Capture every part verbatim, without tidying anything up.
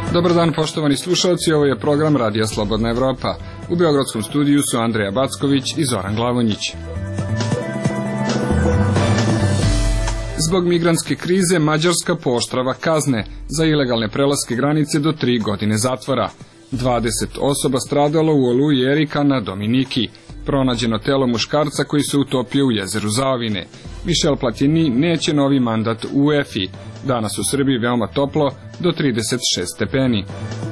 Dobar dan, poštovani slušalci, ovo je program Radija Slobodna Evropa. U beogradskom studiju su Andreja Backović i Zoran Glavonjić. Zbog migrantske krize Mađarska pooštrava kazne za ilegalne prelaske granice do tri godine zatvora. dvadeset osoba stradalo u oluji Erika na Dominiki. Pronađeno telo muškarca koji se utopio u jezeru Zaovine. Michel Platini neće novi mandat u UEFA-i. Danas u Srbiji veoma toplo, do trideset šest stepeni.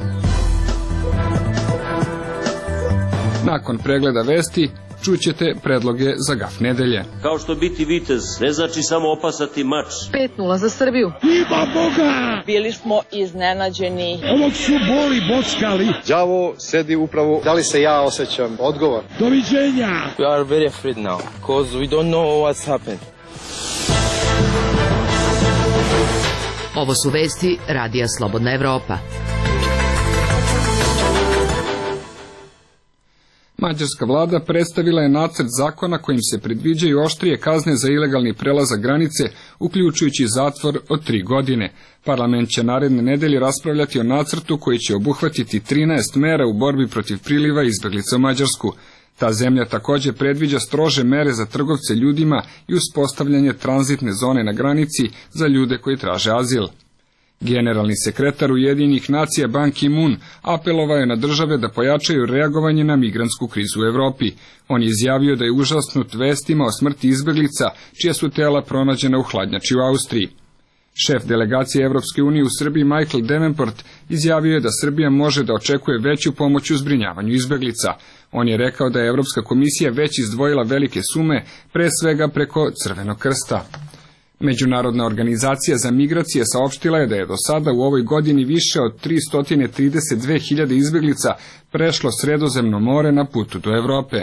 Nakon pregleda vesti, čućete predloge za gaf nedelje. Kao što biti vitez ne znači samo opasati mač. pet nula za Srbiju. Ima Boga! Bili smo iznenađeni. Ovog su boli bockali. Đavo sedi upravo. Da li se ja osjećam odgovor? Doviđenja! We are very afraid now, because we don't know what's happened. Ovo su vesti Radija Slobodna Evropa. Mađarska vlada predstavila je nacrt zakona kojim se predviđaju oštrije kazne za ilegalni prelazak granice, uključujući zatvor od tri godine. Parlament će naredne nedelje raspravljati o nacrtu koji će obuhvatiti trinaest mera u borbi protiv priliva izbeglica u Mađarsku. Ta zemlja također predviđa strože mere za trgovce ljudima i uspostavljanje tranzitne zone na granici za ljude koji traže azil. Generalni sekretar Ujedinjenih nacija Ban Ki-moon apelovao je na države da pojačaju reagovanje na migrantsku krizu u Evropi. On je izjavio da je užasnut vestima o smrti izbeglica, čija su tela pronađena u hladnjači u Austriji. Šef delegacije Evropske unije u Srbiji Michael Davenport izjavio je da Srbija može da očekuje veću pomoć u zbrinjavanju izbeglica. On je rekao da je Evropska komisija već izdvojila velike sume, pre svega preko Crvenog krsta. Međunarodna organizacija za migracije saopštila je da je do sada u ovoj godini više od tristo trideset dve hiljade izbeglica prešlo Sredozemno more na putu do Evrope.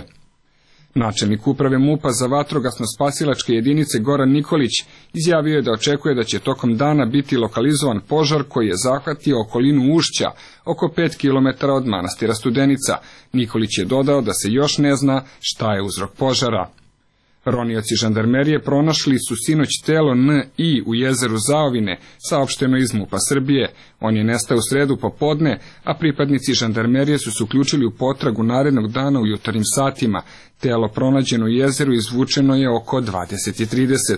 Načelnik uprave MUP-a za vatrogasno-spasilačke jedinice Goran Nikolić izjavio je da očekuje da će tokom dana biti lokalizovan požar koji je zahvatio okolinu Ušća, oko pet kilometara od manastira Studenica. Nikolić je dodao da se još ne zna šta je uzrok požara. Ronioci žandarmerije pronašli su sinoć telo N I u jezeru Zaovine, saopšteno iz MUP-a Srbije. On je nestao u sredu popodne, a pripadnici žandarmerije su se uključili u potragu narednog dana u jutarnjim satima. Telo pronađeno u jezeru izvučeno je oko dvadeset trideset.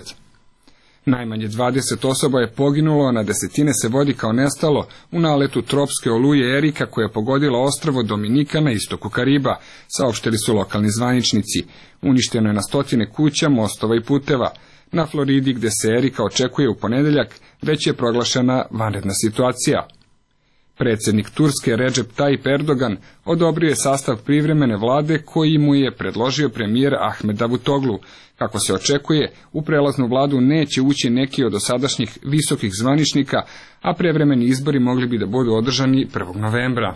Najmanje dvadeset osoba je poginulo, a na desetine se vodi kao nestalo u naletu tropske oluje Erika koja je pogodila ostrvo Dominika na istoku Kariba, saopštili su lokalni zvaničnici. Uništeno je na stotine kuća, mostova i puteva. Na Floridi, gde se Erika očekuje u ponedeljak, već je proglašena vanredna situacija. Predsjednik Turske Recep Tayyip Erdogan odobrio je sastav privremene vlade koji mu je predložio premijer Ahmed Davutoglu. Kako se očekuje, u prelaznu vladu neće ući neki od dosadašnjih visokih zvaničnika, a prevremeni izbori mogli bi da budu održani prvog novembra.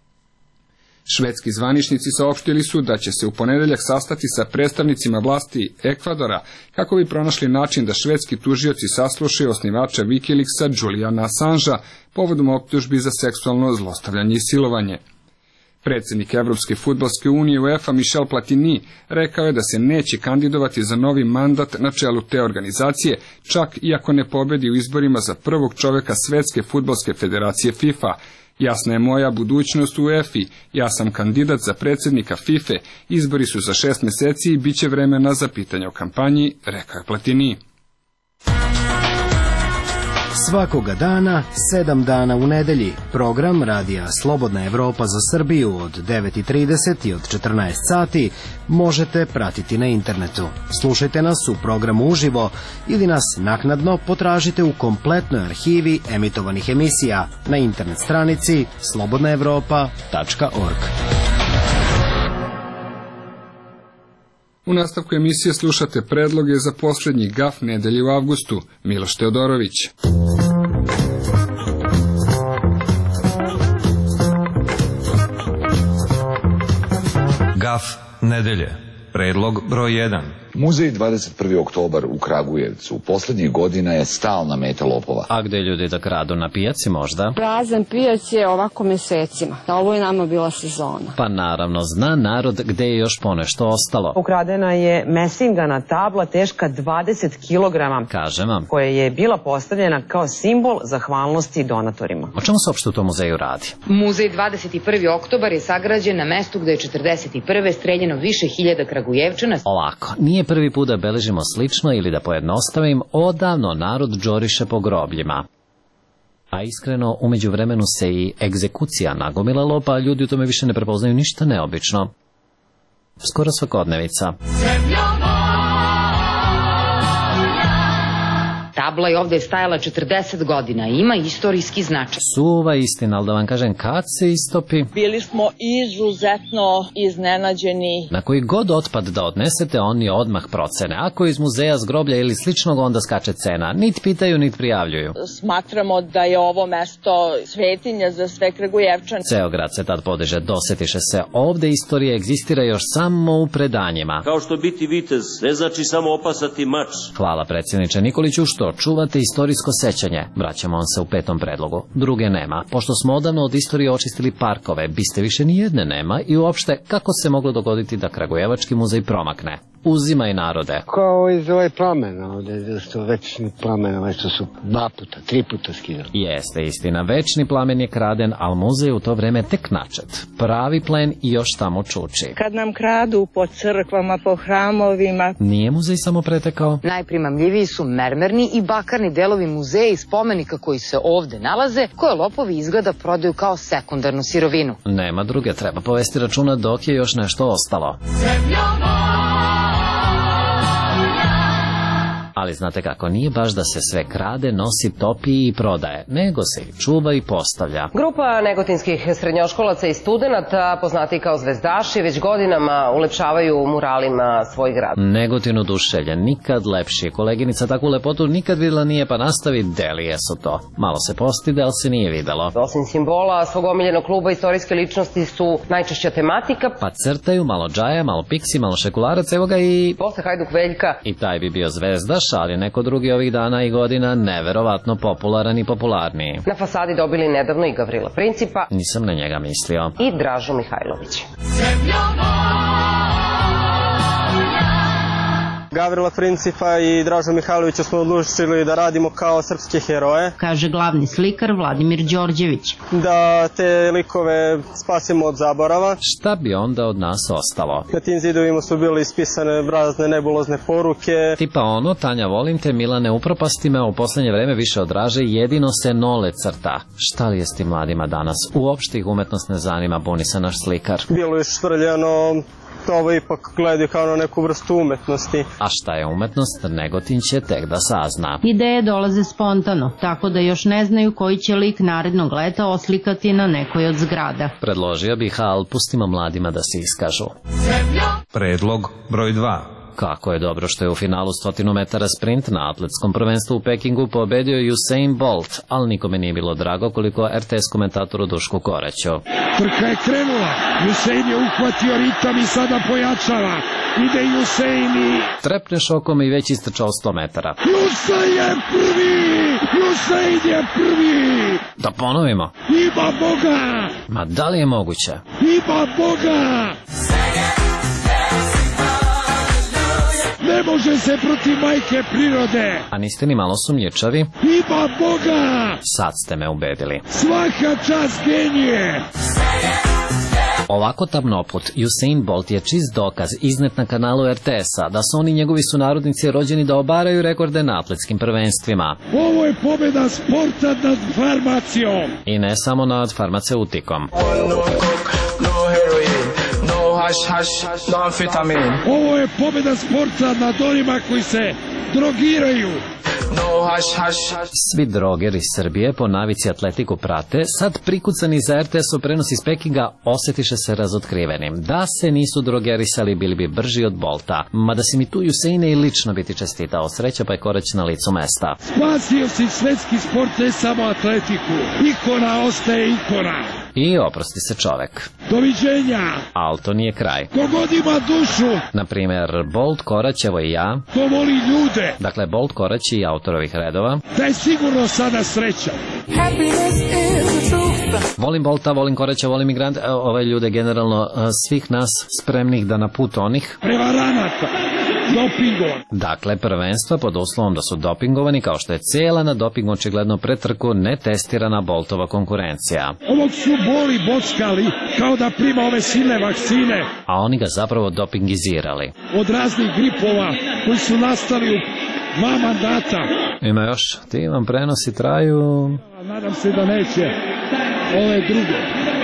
Švedski zvaničnici saopštili su da će se u ponedeljak sastati sa predstavnicima vlasti Ekvadora kako bi pronašli način da švedski tužioci saslušaju osnivača Wikileaksa Juliana Assangea povodom optužbi za seksualno zlostavljanje i silovanje. Predsjednik Evropske fudbalske unije UEFA Michel Platini rekao je da se neće kandidovati za novi mandat na čelu te organizacije, čak i ako ne pobedi u izborima za prvog čovjeka Svetske fudbalske federacije FIFA. Jasna je moja budućnost u UEFA-i, ja sam kandidat za predsjednika FIFA, izbori su za šest mjeseci i bit će vremena za pitanje o kampanji, rekao je Platini. Svakoga dana, sedam dana u nedelji, program Radija Slobodna Evropa za Srbiju od devet i trideset i od četrnaest sati možete pratiti na internetu. Slušajte nas u programu uživo ili nas naknadno potražite u kompletnoj arhivi emitovanih emisija na internet stranici slobodna evropa tačka org. U nastavku emisije slušate predloge za posljednji gaf nedelje u avgustu. Miloš Teodorović. Gaf nedelje. Predlog broj jedan. Muzej dvadeset prvi oktobar u Kragujevcu poslednjih godina je stalna meta lopova. A gde ljudi da kradu, na pijaci možda? Prazan pijac je ovako mesecima. Ovo je nama bila sezona. Pa naravno, zna narod gde je još ponešto ostalo. Ukradena je mesingana tabla teška dvadeset kilograma, kažem vam, koja je bila postavljena kao simbol zahvalnosti donatorima. O čemu se uopšte u tom muzeju radi? Muzej dvadeset prvi oktobar je sagrađen na mestu gde je četrdeset prve streljeno više hiljada Kragujevčana. Ovako, nije prvi put da beležimo slično ili da pojednostavim, odavno narod džoriše po grobljima. A iskreno, umeđu vremenu se i egzekucija nagomilalo, pa ljudi u tome više ne prepoznaju ništa neobično. Skoro svakodnevica. Tabla je ovde stajala četrdeset godina i ima istorijski značaj. Suva istina, ali da vam kažem, kad se istopi? Bili smo izuzetno iznenađeni. Na koji god otpad da odnesete, oni odmah procene. Ako iz muzeja, zgroblja ili sličnog, onda skače cena. Nit pitaju, nit prijavljuju. Smatramo da je ovo mesto svetinja za sve Kragujevčane. Ceo grad se tad podiže, dosetiše se. Ovde istorija egzistira još samo u predanjima. Kao što biti vitez ne znači samo opasati mač. Hvala predsjedniče Nikoliću što čuvate istorijsko sećanje. Vraćamo vam se u petom predlogu. Druge nema. Pošto smo odavno od istorije očistili parkove, biste više ni jedne nema i uopšte kako se moglo dogoditi da Kragujevački muzej promakne. Uzimaj narode. Kao iz ove plamena ovde, da su večni plamena, već su dva puta, tri puta skidali. Jeste istina, večni plamen je kraden, ali muzej u to vreme tek načet. Pravi plen i još tamo čuči. Kad nam kradu po crkvama, po hramovima. Nije muzej samo pretekao? Najprimamljiviji su mermerni i bakarni delovi muzeja i spomenika koji se ovde nalaze, koje lopovi izgleda prodaju kao sekundarnu sirovinu. Nema druge, treba povesti računa dok je još nešto ostalo. Ali znate kako, nije baš da se sve krade, nosi, topi i prodaje, nego se i čuva i postavlja. Grupa negotinskih srednjoškolaca i studenata, poznati kao zvezdaši, već godinama ulepšavaju muralima svoj grad. Negotin oduševljen, nikad lepši. Koleginica takvu lepotu nikad videla nije, pa nastavi, delije su to. Malo se postide, ali se nije videlo. Osim simbola svog omiljenog kluba, istorijske ličnosti su najčešća tematika. Pa crtaju, malo džaja, malo piksi, malo šekularac, evo ga i... Posle Hajduk Veljka. I taj bi bio zvezdaš, ali neko drugi ovih dana i godina neverovatno popularan i popularniji. Na fasadi dobili nedavno i Gavrila Principa. Nisam na njega mislio. I Dražu Mihajlović. Gavrila Principa i Dražu Mihajlovića smo odlučili da radimo kao srpske heroje. Kaže glavni slikar Vladimir Đorđević. Da te likove spasimo od zaborava. Šta bi onda od nas ostalo? Na tim zidovima su bile ispisane razne nebulozne poruke. Tipa ono, Tanja volim te, Milane upropasti me, u poslednje vreme više odraže, jedino se nole crta. Šta li je s tim mladima danas? Uopšte ih umetnost ne zanima, buni se naš slikar. Bilo je švrljeno... Ovo ipak gledaju kao na neku vrstu umetnosti. A šta je umetnost, Negotin će tek da sazna. Ideje dolaze spontano, tako da još ne znaju koji će lik narednog leta oslikati na nekoj od zgrada. Predložio bih, ali pustimo mladima da se iskažu. Predlog broj dva. Kako je dobro što je u finalu stotinu metara sprint na atletskom prvenstvu u Pekingu pobedio Usain Bolt, ali nikome nije bilo drago koliko er te es komentatoru Dušku Koreću. Trka je krenula, Usain je uhvatio ritam i sada pojačava. Ide Usain i... Trepneš okom i već istrčao sto metara. Usain je prvi! Usain je prvi! Da ponovimo. Ima Boga! Ma da li je moguće? Ima Boga! Ne može se protiv majke prirode. A niste ni malo sumnjičavi? Ima Boga! Sad ste me ubedili. Svaka čast genije! Ovako tamnoput, Usain Bolt je čist dokaz iznet na kanalu er te es-a da su oni njegovi sunarodnici rođeni da obaraju rekorde na atletskim prvenstvima. Ovo je pobjeda sporta nad farmacijom. I ne samo nad farmaceutikom. Ovo je pobjeda sporta nad onima koji se drogiraju. Svi drogeri Srbije po navici atletiku prate, sad prikucani za er te es-ov prenos iz Pekinga osjetiše se razotkrivenim. Da se nisu drogerisali, bili bi brži od Bolta. Mada si mi tu Usaine i lično biti čestitao. Sreća pa je Koreć na licu mesta. Spasio si svetski sport, ne samo atletiku. Ikona ostaje ikona. i oprosti se čovek. Doviđenja! Ali to nije kraj. Kogod ima dušu! Naprimjer, Bolt Korać, evo i ja. To voli ljude! Dakle, Bolt Korać i autorovih redova. Da je sigurno sada sreća. Volim Bolta, volim Koraća, volim migrante, ove ljude generalno svih nas spremnih da na put onih prevaranata, dopingovan. Dakle, prvenstva pod uslovom da su dopingovani, kao što je cijela na dopingu očigledno pretrku netestirana Boltova konkurencija. Ovog su boli bockali kao da prima ove silne vakcine. A oni ga zapravo dopingizirali. Od raznih gripova koji su nastali u dva mandata. Ima još, ti vam prenosi traju... Nadam se da neće ove druge.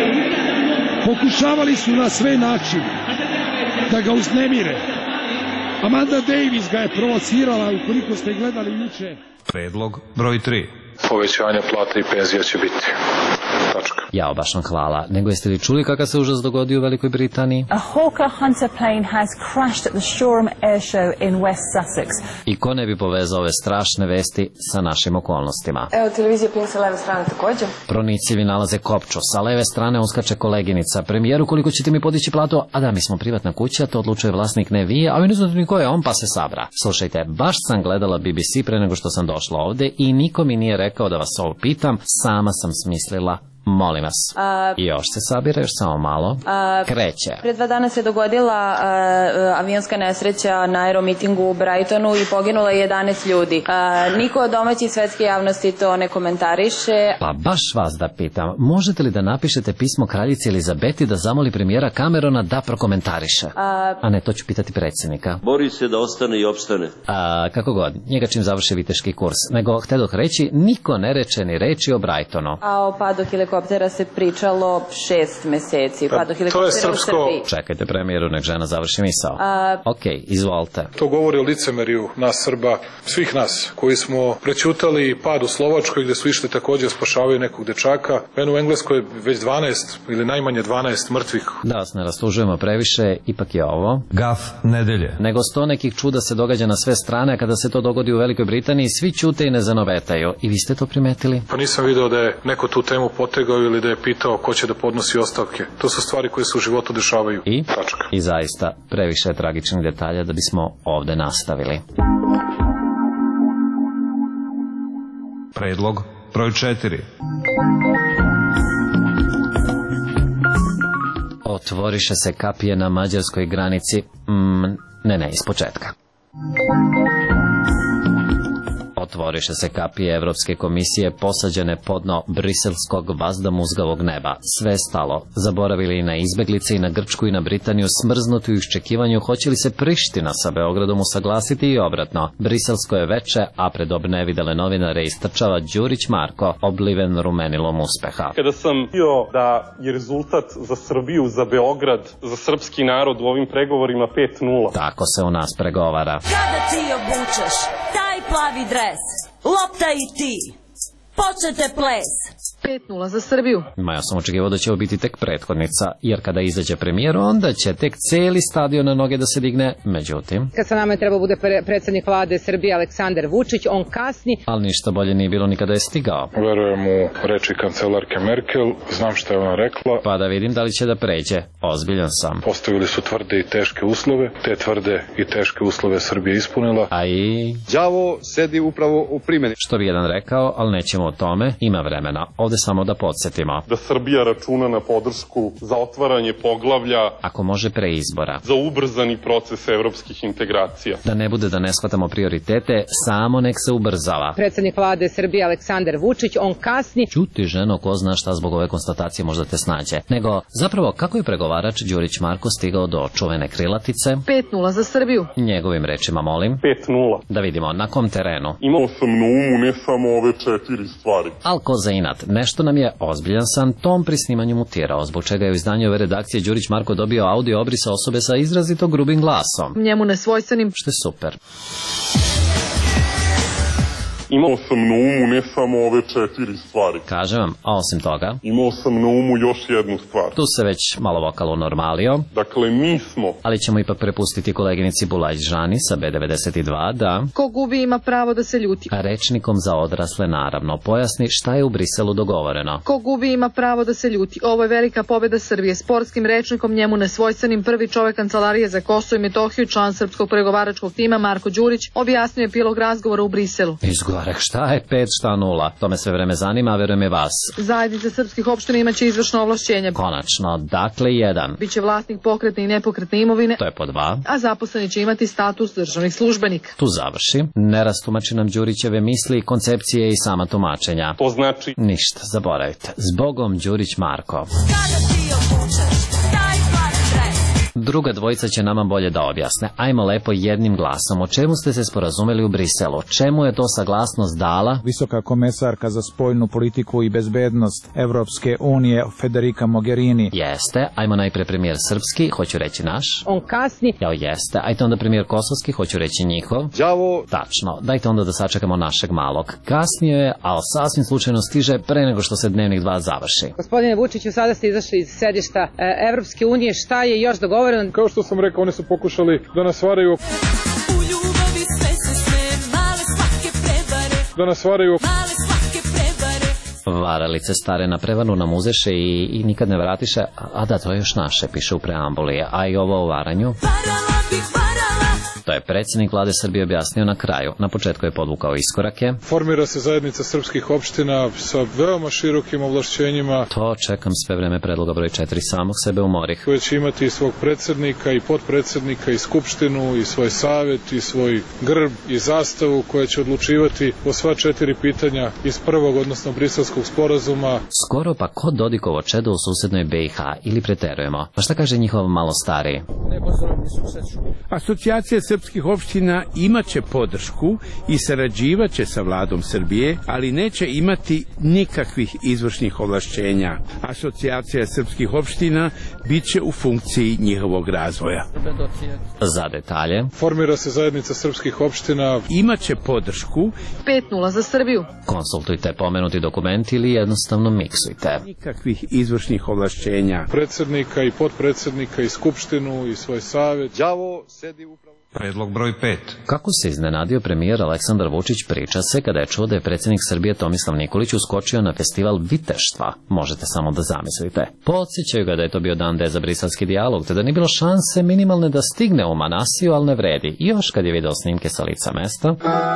Pokušavali su na sve načine da ga uznemire. Amanda Davis ga je provocirala, ukoliko ste gledali juče. Predlog broj tri. Povećanje plata i penzija će biti. Tačka. Jao, baš vam hvala. Nego jeste li čuli kakav se užas dogodio u Velikoj Britaniji? A Hawker Hunter plane has crashed at the Shoreham Air Show in West Sussex. I ko ne bi povezao ove strašne vesti sa našim okolnostima? Evo, televizija Pink sa leve strane također. Pronicljivi nalaze kopču, sa leve strane uskače koleginica. Premijeru, koliko ćete mi podići platu? A da, mi smo privatna kuća, to odlučuje vlasnik, ne vi, a vi ne znate ni ko je on, pa se sabra. Slušajte, baš sam gledala B B C pre nego što sam došla ovde i niko mi nije rekao da vas ovo pitam, sama sam smislila. Molim vas. A, još se sabira, još samo malo. A, Kreće. Pre dva dana se dogodila a, avionska nesreća na aeromitingu u Brightonu i poginulo je jedanaest ljudi. A, niko od domaće i svetske javnosti to ne komentariše. Pa baš vas da pitam, možete li da napišete pismo kraljici Elizabeti da zamoli premijera Camerona da prokomentariše? A, A ne, to ću pitati predsjednika. Bori se da ostane i opstane. A, kako god, njega čim završi viteški kurs. Nego, htedoh reći, niko ne reče ni reči o Brightonu. A o padu helikoptera se pričalo šest meseci. Pa do helikoptera u Srbiji. Čekajte premijeru, nek žena završi misao. A... Ok, izvolite. To govori o licemeriju nas Srba, svih nas, koji smo prećutali pad u Slovačkoj, gde su išli također spašavaju nekog dečaka. Meni u Engleskoj je već dvanaest ili najmanje dvanaest mrtvih. Da vas ne rastužujemo previše, ipak je ovo gaf nedelje. Nego sto nekih čuda se događa na sve strane, kada se to dogodi u Velikoj Britaniji, svi ćute i ne zanovetaju. I vi ste to primetili? Pa nisam video da je neko tu temu potegao ili da je pitao ko će da podnosi ostavke. To su stvari koje se u životu dešavaju. I? Tačka. I zaista, previše tragičnih detalja da bismo ovde nastavili. Predlog broj četiri. Otvoriše se kapije na mađarskoj granici. Mm, ne, ne, iz početka. Otvoriše se kapije Evropske komisije posađene pod dno briselskog vazdomuzgavog neba. Sve stalo. Zaboravili i na izbeglice i na Grčku i na Britaniju, smrznuti u iščekivanju hoće li se Priština sa Beogradom usaglasiti i obratno. Briselsko je veče, a pred obnevidele novinare istrčava Đurić Marko, obliven rumenilom uspeha. Kada sam bio da je rezultat za Srbiju, za Beograd, za srpski narod u ovim pregovorima pet nula. Tako se u nas pregovara. Kada ti obučeš taj plavi dres, lopta i ti, počete ples. pet nula za Srbiju. Ma ja sam očekivao da će ovo biti tek prethodnica, jer kada izađe premijer, onda će tek celi stadion na noge da se digne, međutim... Kad sa nama je trebao bude predsjednik vlade Srbije Aleksandar Vučić, on kasni. Ali ništa bolje nije bilo nikada je stigao. Verujem u reči kancelarke Merkel, znam šta je ona rekla. Pa da vidim da li će da pređe. Ozbiljan sam. Postavili su tvrde i teške uslove, te tvrde i teške uslove Srbije ispunila. A i... đavo sedi upravo u primjeni. Što bi jedan rekao, ali nećemo o tome, ima vremena. Ovde samo da podsjetimo. Da Srbija računa na podršku za otvaranje poglavlja, ako može pre izbora, za ubrzani proces evropskih integracija. Da ne bude da ne shvatamo prioritete, samo nek se ubrzava. Predsjednik vlade Srbije Aleksandar Vučić, on kasni. Čuti ženo, ko zna šta zbog ove konstatacije možda te snađe. Nego, zapravo, kako je pregovarač Đurić Marko stigao do čuvene krilatice? pet nula za Srbiju. Njegovim rečima, molim. pet nula. Da vidimo, na kom terenu? Imao sam na umu ne samo ove četiri stvari. Al ko za inat, nešto nam je ozbiljan sam tom pri snimanju mutirao, zbog čega je u izdanju ove redakcije Đurić Marko dobio audio obrisa osobe sa izrazito grubim glasom. Njemu nesvojstvenim. Što je super. Imao sam na umu ne samo ove četiri stvari. Kažem vam, a osim toga... Imao sam na umu još jednu stvar. Tu se već malo vokal unormalio. Dakle, mi smo... Ali ćemo ipak prepustiti koleginici Bulaj Žani sa B devedeset dva da... Ko gubi ima pravo da se ljuti. A rečnikom za odrasle naravno pojasni šta je u Briselu dogovoreno. Ko gubi ima pravo da se ljuti. Ovo je velika pobjeda Srbije. Sportskim rečnikom njemu nesvojstvenim prvi čovek Kancelarije za Kosovo i Metohiju, član srpskog pregovaračkog tima Marko Đurić, objasnio je epilog razgovora u Briselu. Izgorek, šta je pet, šta nula? To me sve vreme zanima, a verujem je vas. Zajednica srpskih opština imaće izvršno ovlašćenje. Konačno, dakle jedan. Biće vlasnik pokretne i nepokretne imovine. To je po dva. A zaposleni će imati status državnih službenika. Tu završi. Ne rastumači nam Đurićeve misli, koncepcije i sama tumačenja. To znači... Ništa, zaboravite. Zbogom Đurić Marko. Druga dvojica će nama bolje da objasne. Ajmo lepo jednim glasom. O čemu ste se sporazumeli u Briselu? Čemu je to saglasnost dala? Visoka komesarka za spoljnu politiku i bezbednost Evropske unije Federica Mogherini. Jeste. Ajmo najpre premijer srpski, hoću reći naš. On kasni. Jao, jeste. Ajte onda premijer kosovski, hoću reći njihov. Đavo. Tačno. Dajte onda da sačekamo našeg malog. Kasnije je, ali sasvim slučajno stiže pre nego što se dnevnik dva završi. Gospodine Vučiću, sada ste izašli iz sedišta Evropske unije. Šta je još dogovoreno? Kao što sam rekao, oni su pokušali da nas varaju. U ljubavi sve se sve, male svake prevare. Da nas varaju. Male svake prevare. Varalice stare na prevaru nam uzeše i, i nikad ne vratiše. A da, to je još naše, piše u preambuli. A i ovo o varanju? Varala bih varala. To je predsjednik vlade Srbije objasnio na kraju. Na početku je podvukao iskorake. Formira se zajednica srpskih opština sa veoma širokim ovlašćenjima. To čekam sve vreme predloga broj četiri, samog sebe umorih. Koje će imati i svog predsjednika i potpredsjednika i skupštinu i svoj savjet i svoj grb i zastavu koja će odlučivati o sva četiri pitanja iz prvog, odnosno briselskog sporazuma. Skoro pa kod Dodikovo čedo u susednoj B i H ili preterujemo. Pa šta kaže njihov malo stariji? Asocijacija srpskih opština imaće podršku i sarađivaće sa vladom Srbije, ali neće imati nikakvih izvršnih ovlašćenja. Asocijacija srpskih opština biće u funkciji njihovog razvoja. Za detalje. Formira se zajednica srpskih opština. Imaće podršku. pet nula za Srbiju. Konsultujte pomenuti dokument ili jednostavno miksujte. Nikakvih izvršnih ovlašćenja. Predsjednika i potpredsjednika i skupštinu i svoj savjet. Đavo sedi upravo. Predlog broj pet. Kako se iznenadio premijer Aleksandar Vučić priča se kada je čuo da je predsjednik Srbije Tomislav Nikolić uskočio na festival viteštva. Možete samo da zamislite. Podsjećaju ga da je to bio dan D za briselski dijalog, te da nije bilo šanse minimalne da stigne u Manasiju, ali ne vredi. I još kad je video snimke sa lica mesta...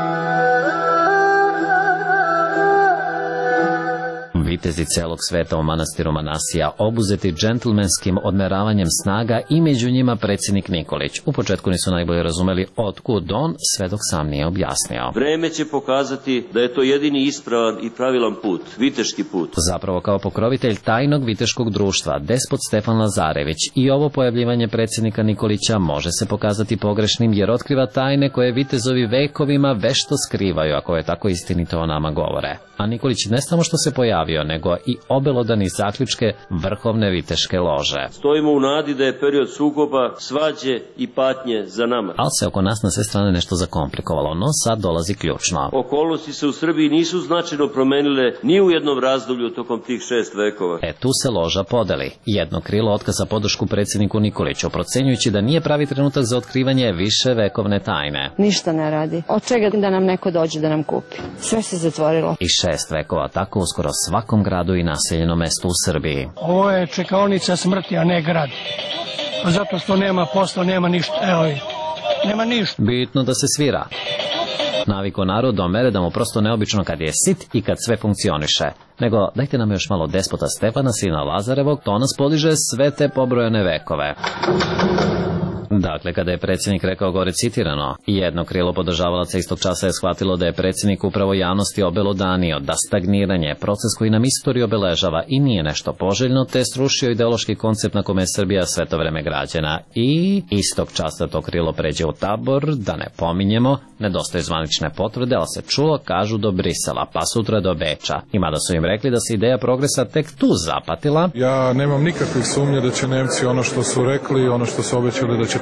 Vitezi celog sveta u manastiru Manasija obuzeti džentlmenskim odmeravanjem snaga i među njima predsjednik Nikolić. U početku nisu najbolje razumeli otkud on, sve dok sam nije objasnio. Vreme će pokazati da je to jedini ispravan i pravilan put, viteški put. Zapravo kao pokrovitelj tajnog viteškog društva, despot Stefan Lazarević, i ovo pojavljivanje predsjednika Nikolića može se pokazati pogrešnim jer otkriva tajne koje vitezovi vekovima vešto skrivaju, ako je tako istinito o nama govore. A Nikolić ne samo što se pojavio, nego i obelodani zaključke vrhovne viteške lože. Stojimo u nadi da je period sukoba, svađe i patnje za nama. Ali se oko nas na sve strane nešto zakomplikovalo, no sad dolazi ključno. Okolnosti se u Srbiji nisu značajno promenile ni u jednom razdoblju tokom tih šest vekova. E tu se loža podeli. Jedno krilo otkaza podršku predsjedniku Nikoliću, procenjujući da nije pravi trenutak za otkrivanje više vekovne tajne. Ništa ne radi. Od čega da nam neko dođe da nam kupi? Sve se zatvorilo. I šest vekova, tako uskoro svakom gradu i naseljenom mestu u Srbiji. Ovo je čekaonica smrti, a ne grad. Zato što nema posla, nema ništa. Evo, nema ništa. Bitno da se svira. Naviko narod do mere da mu prosto neobično kad je sit i kad sve funkcioniše. Nego dajte nam još malo despota Stefana, sina Lazarevog, to nas podiže sve te pobrojene vekove. Dakle, kada je predsjednik rekao gore citirano, jedno krilo podržavalaca istog časa je shvatilo da je predsjednik upravo javnosti obelodanio, da stagniranje je proces koji nam istoriju obeležava i nije nešto poželjno, te srušio ideološki koncept na kome je Srbija sve to vreme građena. I istog časa to krilo pređe u tabor, da ne pominjemo, nedostaju zvanične potvrde, ali se čulo, kažu, do Brisela, pa sutra do Beča. I mada su im rekli da se ideja progresa tek tu zapatila. Ja nemam nikakvih sumnje da će Nemci ono što su rekli, ono što su obećali da će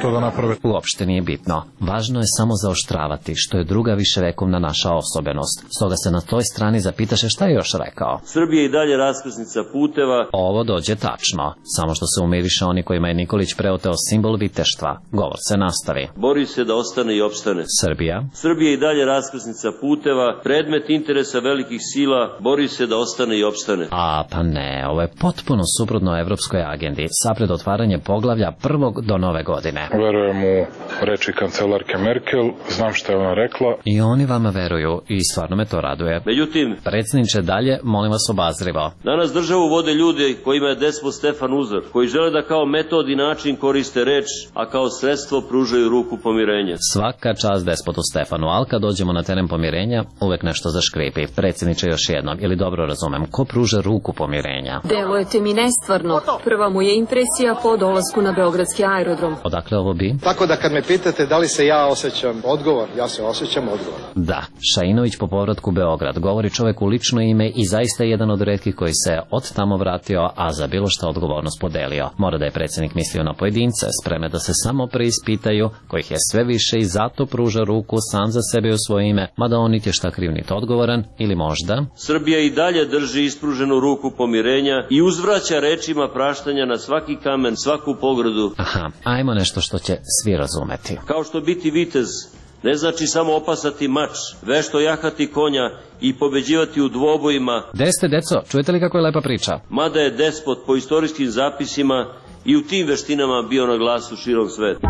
to da naprave. Uopšte nije bitno. Važno je samo zaoštravati, što je druga viševekovna naša osobenost. Stoga se na toj strani zapitaše šta je još rekao. Srbija i dalje raskrsnica puteva. Ovo dođe tačno, samo što se umiriše oni kojima je Nikolić preoteo simbol viteštva. Govor se nastavi. Bori se da ostane i opstane. Srbija. Srbija i dalje raskrsnica puteva, predmet interesa velikih sila, bori se da ostane i opstane. A pa ne, ovo je potpuno suprotno evropskoj agendi, sapred otvaranje poglavlja prvog do nove godine. Verujem u reči kancelarke Merkel, znam šta je ona rekla. I oni vama veruju i stvarno me to raduje. Međutim, predsjedniče, dalje, molim vas obazrivo. Danas državu vode ljudi kojima je despot Stefan uzor, koji žele da kao metod i način koriste reč, a kao sredstvo pružaju ruku pomirenja. Svaka čast despotu Stefanu, ali kad dođemo na teren pomirenja, uvek nešto zaškripi. Predsjedniče, još jednom, ili dobro razumem, ko pruža ruku pomirenja? Delujete mi nestvarno. Prva mu je impresija po dolasku na beogradski aerodrom. Odakle ovo bi? Tako da kad me pitate da li se ja osjećam odgovor, ja se osjećam odgovor. Da, Šainović po povratku u Beograd govori čovek u lično ime i zaista je jedan od retkih koji se od tamo vratio, a za bilo šta odgovornost podelio. Mora da je predsjednik mislio na pojedince, spremne da se samo preispitaju, kojih je sve više i zato pruža ruku sam za sebe u svoje ime, mada on niti je šta kriv niti odgovoran, ili možda... Srbija i dalje drži ispruženu ruku pomirenja i uzvraća rečima praštanja na svaki kamen, svaku pogradu. Aha, ajmo nešto što će svi razumeti. Kao što biti vitez ne znači samo opasati mač, vešto jahati konja i pobeđivati u dvobojima. Gde ste, deco? Čujete li kako je lepa priča? Mada je despot po istorijskim zapisima i u tim veštinama bio na glasu širom sveta.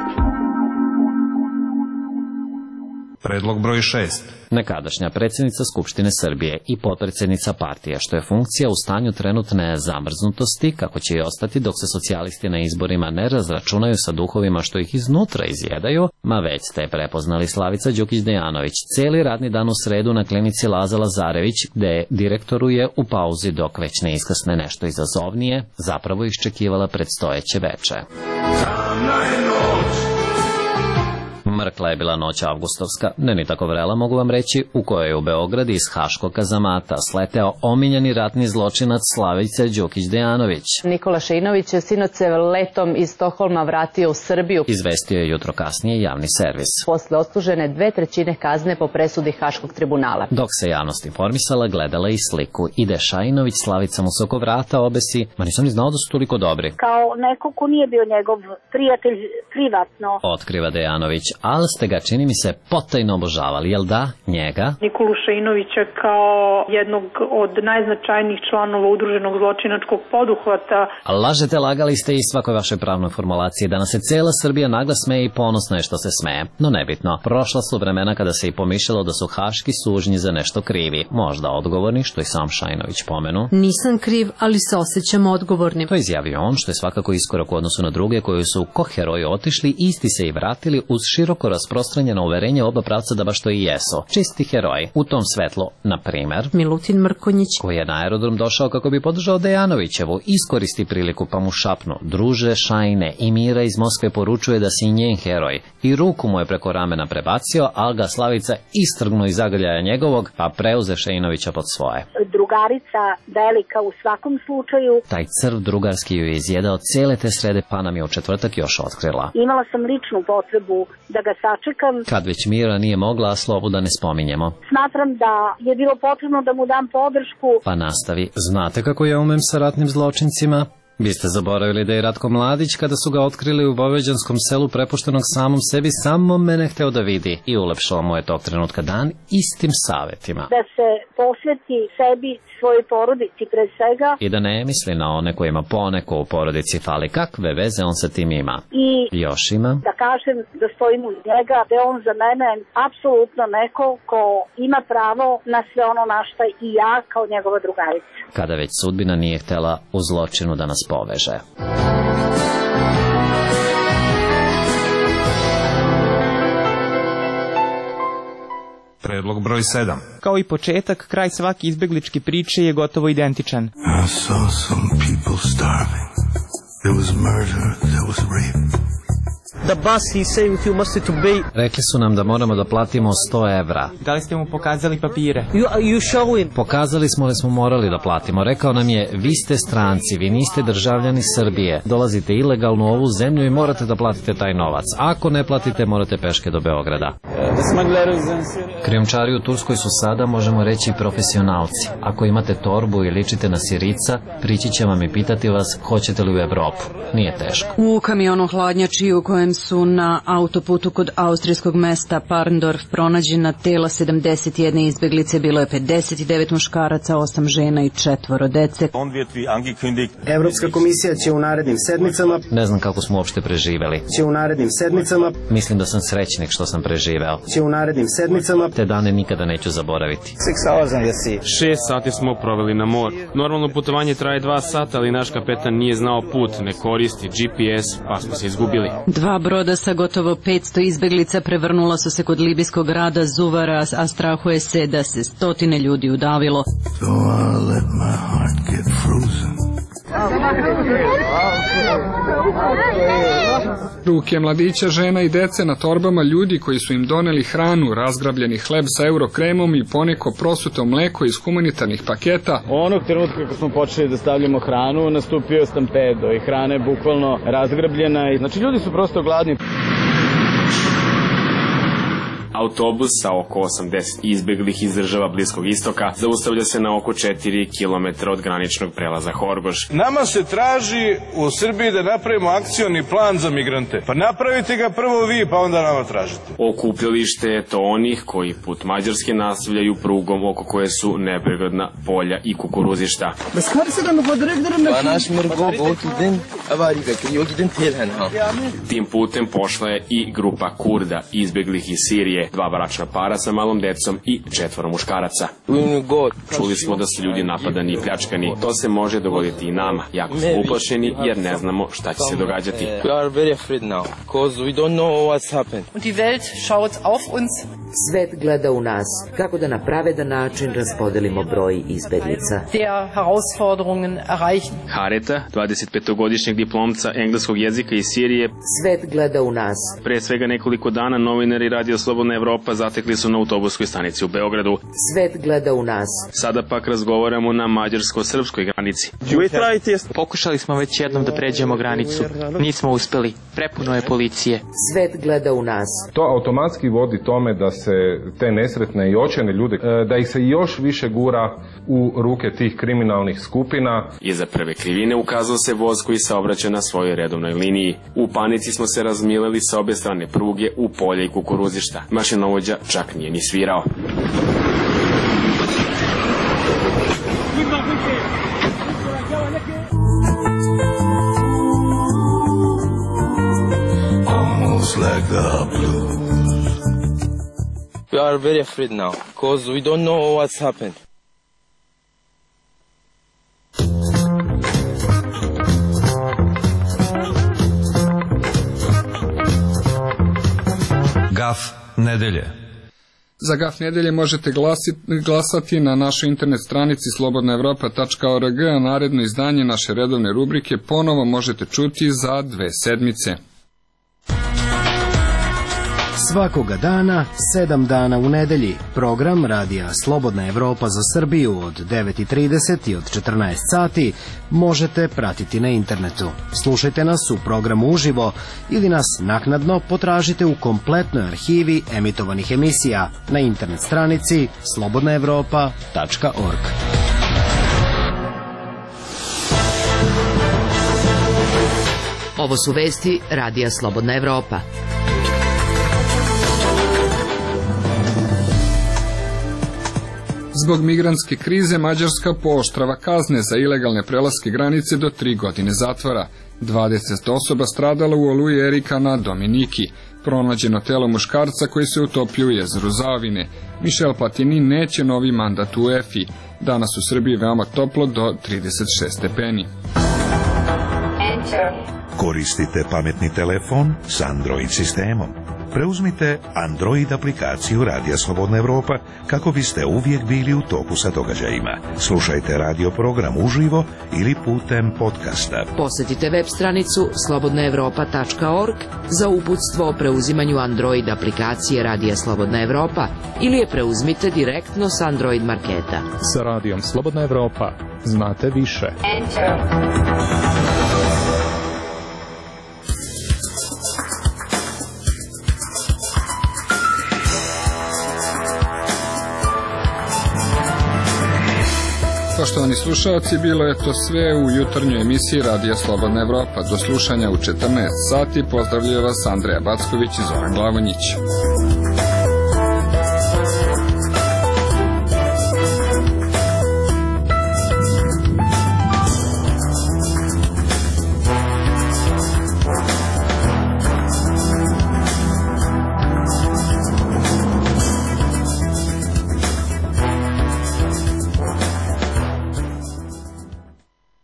Predlog broj šest. Nekadašnja predsjednica Skupštine Srbije i potpredsjednica partije, što je funkcija u stanju trenutne zamrznutosti, kako će i ostati dok se socijalisti na izborima ne razračunaju sa duhovima što ih iznutra izjedaju, ma već ste prepoznali Slavica Đukić-Dejanović cijeli radni dan u sredu na klinici Laza Lazarević, gde direktoruje u pauzi dok već ne iskasne nešto izazovnije, zapravo iščekivala predstojeće veče. Mrkla je bila noć avgustovska, ne ni tako vrela mogu vam reći, u kojoj je u Beograd iz haškog kazamata sleteo omiljeni ratni zločinac Slavica Đukić-Dejanović. Nikola Šainović je sinoć se letom iz Stokholma vratio u Srbiju. Izvestio je jutro kasnije javni servis. Posle odslužene dve trećine kazne po presudi Haškog tribunala. Dok se javnost informisala, gledala i sliku. Ide Šainović, Slavica mu se oko vrata obesi, ma nisam ni znao da su toliko dobri. Kao neko ko nije bio njegov prijatelj privatno. Otkriva Dejanović. Ali ste ga, čini mi se, potajno obožavali, jel da? Njega? Nikolu Šainovića kao jednog od najznačajnijih članova udruženog zločinačkog poduhvata. Lažete, lagali ste i svakoj vašoj pravnoj formulaciji da nas se cela Srbija naglas smeje i ponosno je što se smeje. No nebitno, prošla su vremena kada se i pomišljalo da su haški sužnji za nešto krivi. Možda odgovorni, što i sam Šainović pomenu. Nisam kriv, ali se osjećam odgovornim. To izjavio on, što je svakako iskorak u odnosu na druge koji su ko heroji otišli, isti se i vratili uz široko rasprostranjeno uverenje oba pravca da baš to i jesu. Čisti heroji. U tom svetlu, na primer, Milutin Mrkonjić, koji je na aerodrom došao kako bi podržao Dejanovićevu, iskoristi priliku pa mu šapnu: druže Šajne, i Mira iz Moskve poručuje da si njen heroj. I ruku mu je preko ramena prebacio, ali ga Slavica istrgnu iz zagrljaja njegovog, pa preuze Šainovića pod svoje. Drugarica velika u svakom slučaju. Taj crv drugarski ju je izjedao cijele te srede, pa nam je u četvrtak još otkrila. Imala sam ličnu potrebu da ga sačekam. Kad već Mira nije mogla, a Slobu da ne spominjemo. Smatram da je bilo potrebno da mu dam podršku. Pa nastavi. Znate kako ja umem sa ratnim zločincima? Biste zaboravili da je Ratko Mladić, kada su ga otkrili u boveđanskom selu prepuštenog samom sebi, samo mene hteo da vidi i ulepšao mu je tog trenutka dan istim savjetima. Da se posveti sebi, svojoj porodici pre svega. I da ne misli na one kojima poneko u porodici fali. Kakve veze on sa tim ima? I još ima? Da kažem da stojim uz njega, da je on za mene apsolutno neko ko ima pravo na sve ono na šta i ja kao njegova drugarica. Kada već sudbina nije htela u zločinu da nas poveže. Predlog broj sedam. Kao i početak, kraj svake izbegličke priče je gotovo identičan. I saw some people starving. There was murder, there was rape. The bus he saying he must to pay. Rekli su nam da moramo da platimo sto evra. Da li ste mu pokazali papire? You, you show him. Pokazali smo li smo morali da platimo. Rekao nam je, vi ste stranci, vi niste državljani Srbije. Dolazite ilegalno u ovu zemlju i morate da platite taj novac. Ako ne platite, morate peške do Beograda. Krijumčari u Turskoj su sada, možemo reći, profesionalci. Ako imate torbu i ličite na Sirica, prići će vam i pitati vas hoćete li u Evropu. Nije teško. U kamionu hladnjači u kojem su na autoputu kod austrijskog mesta Parndorf pronađena tela sedamdeset jedne izbeglice, bilo je pedeset devet muškaraca, osam žena i četvoro dece. Evropska komisija će u narednim sedmicama... Ne znam kako smo uopšte preživeli. Će u narednim sedmicama... Mislim da sam srećnik što sam preživeo. Će u narednim sedmicama... Te dane nikada neću zaboraviti. Šest sati smo proveli na moru. Normalno putovanje traje dva sata, ali naš kapetan nije znao put, ne koristi G P S, pa smo se izgubili. Dva broda sa gotovo petsto izbeglica prevrnula su se kod libijskog grada Zuvara, a strahuje se da se stotine ljudi udavilo. So I'll let my heart get frozen. Ruke mladića, žena i dece na torbama, ljudi koji su im doneli hranu, razgrabljeni hleb sa eurokremom i poneko prosuto mleko iz humanitarnih paketa. Onog trenutka kad smo počeli da stavljamo hranu, nastupio stampedo i hrana je bukvalno razgrabljena. Znači ljudi su prosto gladni. Autobus sa oko osamdeset izbeglih iz država Bliskog istoka zaustavlja se na oko četiri kilometra od graničnog prelaza Horgoš. Nama se traži u Srbiji da napravimo akcioni plan za migrante. Pa napravite ga prvo vi, pa onda nama tražite. Okupljalište je to onih koji put Mađarske nastavljaju prugom oko koje su nepregledna polja i kukuruzišta. Tim putem pošla je i grupa Kurda izbeglih iz Sirije, dva bračna para sa malom decom i četvoro muškaraca. Čuli smo da su ljudi napadani i pljačkani. To se može dogoditi i nama. Jako smo uplašeni jer ne znamo šta će se događati. Svet gleda u nas kako da na pravedan način raspodelimo broj izbeglica. Hareta, dvadesetpetogodišnjeg diplomca engleskog jezika iz Sirije. Svet gleda u nas. Pre svega nekoliko dana novinari Radio Slobodna Evropa zatekli su na autobuskoj stanici u Beogradu. Svet gleda u nas. Sada pak razgovaramo na mađarsko-srpskoj granici. Pokušali smo već jednom da pređemo granicu. Nismo uspeli. Prepuno je policije. Svet gleda u nas. To automatski vodi tome da se te nesretne i očajne ljude, da ih se još više gura u ruke tih kriminalnih skupina. Iza prve krivine ukazao se voz koji saobraća na svojoj redovnoj liniji. U panici smo se razmileli sa obe strane pruge u polje i kukuruzišta. Mašinovođa čak nije ni svirao. Almost like the blues. We are very afraid now because we don't know what's happened. Gaf nedelje. Za Gaf nedelje možete glasiti, glasati na našoj internet stranici slobodna evropa tačka org, a naredno izdanje naše redovne rubrike ponovo možete čuti za dve sedmice. Svakoga dana, sedam dana u nedelji, program Radija Slobodna Evropa za Srbiju od devet i trideset i od četrnaest sati možete pratiti na internetu. Slušajte nas u programu uživo ili nas naknadno potražite u kompletnoj arhivi emitovanih emisija na internet stranici slobodna evropa tačka org. Ovo su vesti Radija Slobodna Evropa. Zbog migrantske krize Mađarska pooštrava kazne za ilegalne prelaske granice do tri godine zatvora. dvadeset osoba stradalo u oluji Erika na Dominiki. Pronađeno telo muškarca koji se utopio u jezeru Zavine. Michel Platini neće novi mandat u U E F I. Danas u Srbiji veoma toplo do trideset šest stepeni. Koristite pametni telefon s Android sistemom. preuzmite Android aplikaciju Radija Slobodna Evropa kako biste uvijek bili u toku sa događajima. Slušajte radio program uživo ili putem podcasta. Posjetite web stranicu slobodna evropa tačka org za uputstvo o preuzimanju Android aplikacije Radija Slobodna Evropa ili je preuzmite direktno s Android marketa. Sa Radijom Slobodna Evropa znate više. Poštovani slušalci, bilo je to sve u jutarnjoj emisiji Radija Slobodna Evropa. Do slušanja u četrnaest sati. Pozdravljaju vas Andreja Backović i Zoran Glavonjić.